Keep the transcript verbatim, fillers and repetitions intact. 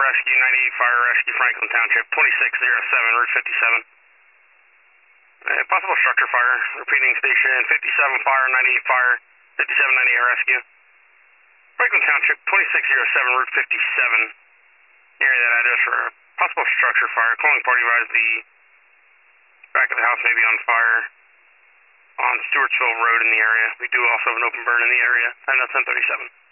Rescue, ninety-eight Fire Rescue, Franklin Township, twenty-six oh seven, Route fifty-seven. Uh, possible structure fire, repeating station fifty-seven Fire, ninety-eight Fire, fifty-seven ninety-eight Rescue. Franklin Township, twenty-six oh seven, Route fifty-seven. Area that address for a possible structure fire. Calling party advised the back of the house may be on fire on Stewartsville Road in the area. We do also have an open burn in the area. And that's ten thirty-seven.